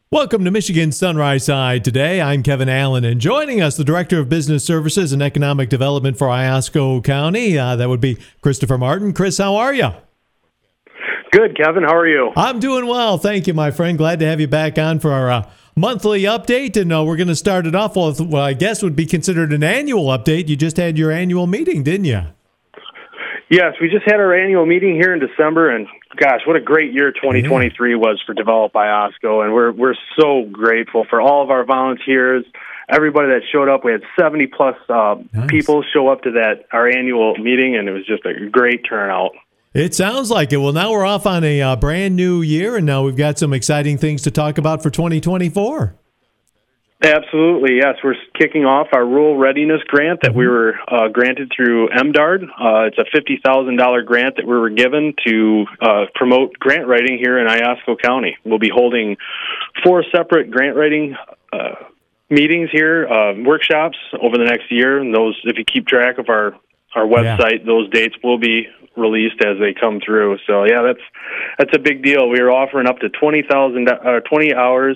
Welcome to Michigan Sunrise Side today. I'm Kevin Allen, and joining us, the Director of Business Services and Economic Development for Iosco County. That would be Christopher Martin. Chris, how are you? Good, Kevin. How are you? I'm doing well. Thank you, my friend. Glad to have you back on for our monthly update. And we're going to start it off with what I guess would be considered an annual update. You just had your annual meeting, didn't you? Yes, we just had our annual meeting here in December, and gosh, what a great year 2023 was for Develop Iosco, and we're so grateful for all of our volunteers, everybody that showed up. We had 70-plus people show up to our annual meeting, and it was just a great turnout. It sounds like it. Well, now we're off on a brand new year, and now we've got some exciting things to talk about for 2024. Absolutely, yes. We're kicking off our Rural Readiness Grant that we were granted through MDARD. It's a $50,000 grant that we were given to promote grant writing here in Iosco County. We'll be holding 4 separate grant writing meetings here, workshops over the next year. And those, if you keep track of our website, those dates will be released as they come through. So, yeah, that's a big deal. We are offering up to 20 hours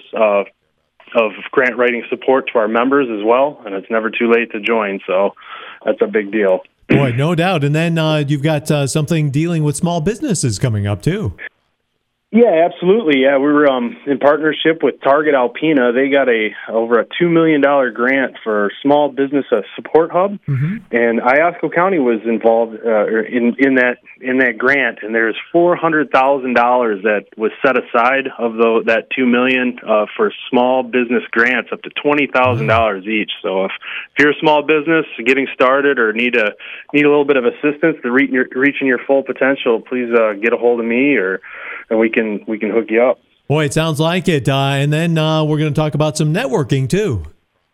of grant writing support to our members as well, and it's never too late to join, so that's a big deal. Boy, no doubt. And then you've got something dealing with small businesses coming up, too. Yeah, absolutely. Yeah, we were in partnership with Target Alpena. They got over a $2 million grant for Small Business Support Hub, and Iosco County was involved in that grant. And there's $400,000 that was set aside of that $2 million for small business grants, up to $20,000 each. So if you're a small business getting started or need a little bit of assistance to reaching your full potential, please get a hold of me and we can hook you up. Boy, it sounds like it. And then we're going to talk about some networking, too.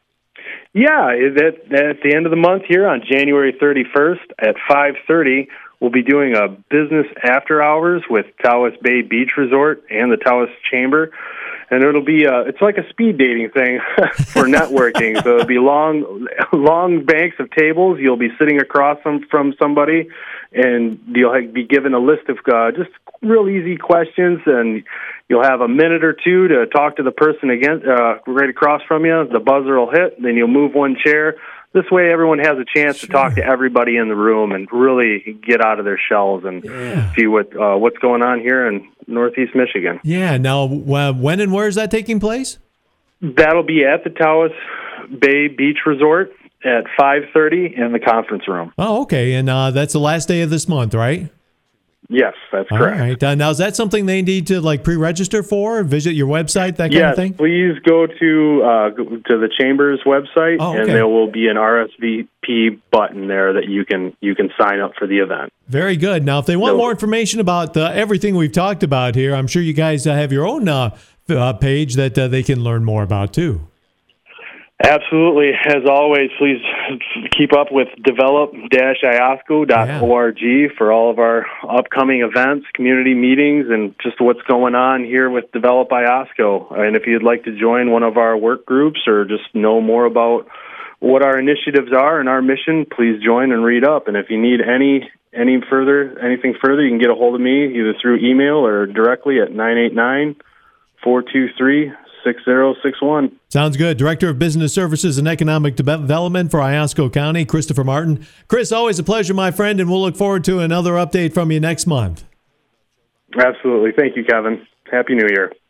Yeah, at the end of the month here on January 31st at 5:30, we'll be doing a business after hours with Tawas Bay Beach Resort and the Tawas Chamber. And it'll be it's like a speed dating thing for networking. So it'll be long banks of tables. You'll be sitting across from somebody, and you'll be given a list of just real easy questions, and you'll have a minute or two to talk to the person right across from you. The buzzer will hit, then you'll move one chair. This way, everyone has a chance to talk to everybody in the room and really get out of their shells and see what's going on here in Northeast Michigan. Yeah. Now, when and where is that taking place? That'll be at the Tawas Bay Beach Resort at 5:30 in the conference room. Oh, okay. And that's the last day of this month, right? Yes, that's correct. All right. Now, is that something they need to pre-register for? Visit your website, that kind of thing? Yes, please go to the Chamber's website, and there will be an RSVP button there that you can sign up for the event. Very good. Now, if they want more information about everything we've talked about here, I'm sure you guys have your own page that they can learn more about, too. Absolutely. As always, please keep up with develop-iosco.org for all of our upcoming events, community meetings, and just what's going on here with Develop Iosco. And if you'd like to join one of our work groups or just know more about what our initiatives are and our mission, please join and read up. And if you need anything further, you can get a hold of me either through email or directly at 989-423-6061. Sounds good. Director of Business Services and Economic Development for Iosco County, Christopher Martin. Chris, always a pleasure, my friend, and we'll look forward to another update from you next month. Absolutely. Thank you, Kevin. Happy New Year.